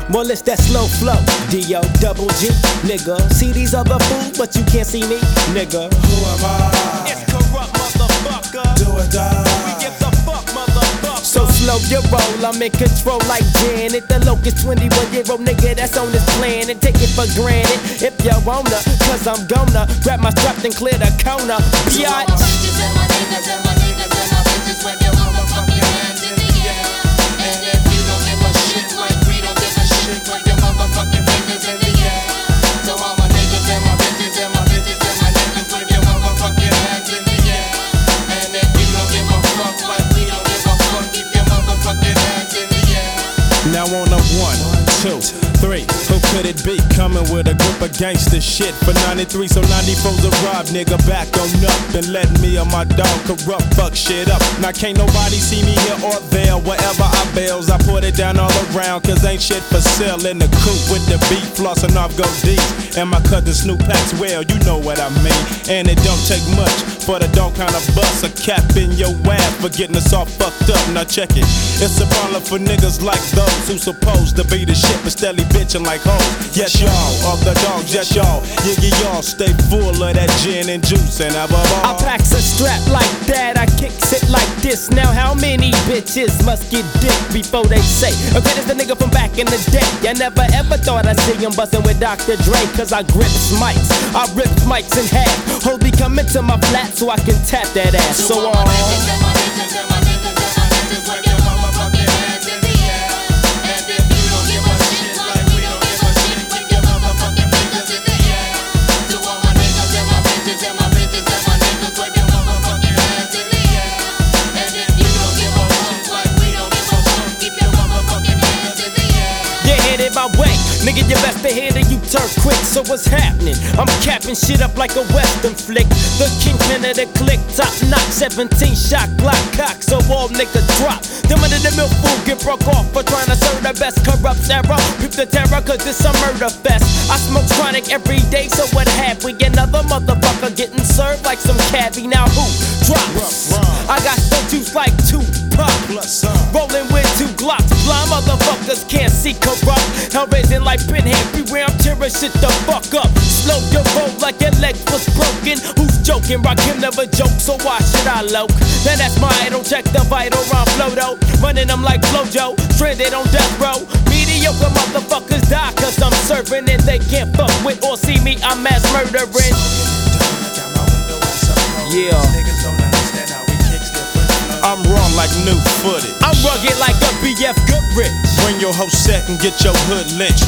More or less that slow flow, D-O double G, nigga. See these other fools, but you can't see me, nigga. Who am I? It's corrupt, motherfucker. Do or die. We give the fuck, motherfucker. So slow your roll, I'm in control like Janet. The locust 21-year-old nigga that's on this planet. Take it for granted if you wanna, cause I'm gonna grab my strap and clear the corner. To all my bitches and my niggas and my niggas and my bitches, wave your motherfucking hands in the air. And if you don't give a shit like we don't give a shit, wave your motherfucking fingers in the air. To all my niggas and my bitches and my bitches and my niggas, wave your motherfucking hands in the air. And if you don't give a fuck like we don't give a fuck, keep your motherfucking hands in the air. Now on a 1, 2, 3, who could it be? Coming with a group of gangster shit for 93, so 94's a rob, nigga, back on up and let me or my dog corrupt fuck shit up. Now can't nobody see me here or there, wherever I bails, I put it down all around, cause ain't shit for sale in the coop with the beat, flossing off gold D's, and my cousin Snoop Packs, well, you know what I mean, and it don't take much for the dog kind of bust a cap in your ass for getting us all fucked up. Now check it, it's a problem for niggas like those who supposed to be the shit but steadily bitching like hoes. Yes y'all, of the dogs, yes y'all, y'all stay full of that gin and juice and above all, I packs a strap like that, I kicks it like this. Now how many bitches must get dick before they say, okay, this the nigga from back in the day. I never ever thought I'd see him bustin' with Dr. Dre, cause I grips mics, I rip mics in half. Holy come into my flat so I can tap that ass. So all my niggas and my bitches and my niggas and my niggas, wave your motherfucking hands in the air. And if you don't give a shit like we don't give a shit, wave your motherfucking fingers in the air. To all my niggas and my bitches and my bitches and my niggas, wave your motherfucking hands in the air. And if you don't give a fuck like we don't give a fuck, keep your motherfucking fingers in the air. you're headed my way, nigga, you best to hear that you turn quick. So what's happening? I'm capping shit up like a western flick. The kingpin of the click, top notch, 17 shot Glock cock, so all niggas drop. Them under the milk food get broke off for trying to serve the best corrupt era. Peep the terror, cause it's a murder fest. I smoke chronic every day, so what have we? Another motherfucker getting served like some cabbie. Now who drops? I got some juice like Tupac, rolling with 2 Glocks. Blind motherfuckers can't see corrupt. Hell raising like pinhead, beware I'm tearing shit the fuck up. Slow your roll like your legs was broken. Who's joking? Rakim never joke, so why should I loke? Now that's my idol, check the vital round flow though. Running them like Flojo, stranded on death row. Mediocre motherfuckers die cause I'm serving and they can't fuck with or see me, I'm mass murdering. Yeah. I'm raw like new footage. I'm rugged like a BF Goodrich. Bring your whole set and get your hood lynched.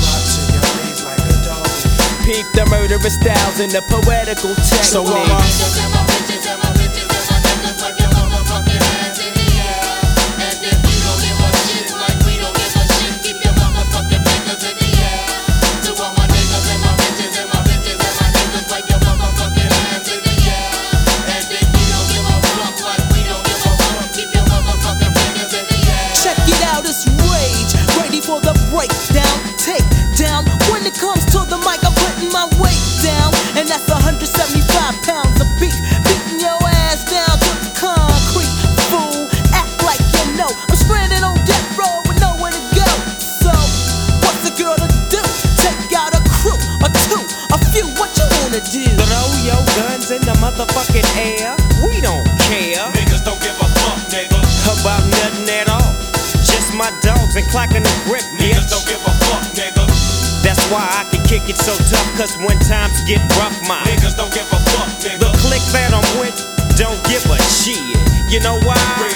Peep the murderous styles and the poetical techniques. So all my niggas and my bitches and my bitches and my niggas, wave your motherfucking hands in the air. And if you don't give a shit like we don't give a shit, keep your motherfucking fingers in the air. To all my niggas and my bitches and my bitches and my niggas, wave your motherfucking hands in the air. And if you don't give a fuck like we don't give a fuck, keep your motherfucking fingers in the air. Check it out, it's Rage, ready for the breakdown. Take down, when it comes to the mic, I'm putting my weight down. And that's 175 pounds of beef, beating your ass down to the concrete. Fool, act like you know I'm stranded on death row with nowhere to go. So, what's a girl to do? Take out a crew, or 2, a few, what you wanna do? Throw your guns in the motherfucking air. We don't care Niggas don't give a fuck, nigga. about nothing at all. Just my dogs and clacking the grip, bitch. Niggas don't give a fuck, nigga. That's why I can kick it so tough, cause when times get rough, my Niggas don't give a fuck, the nigga. clique that I'm with don't give a shit. You know why?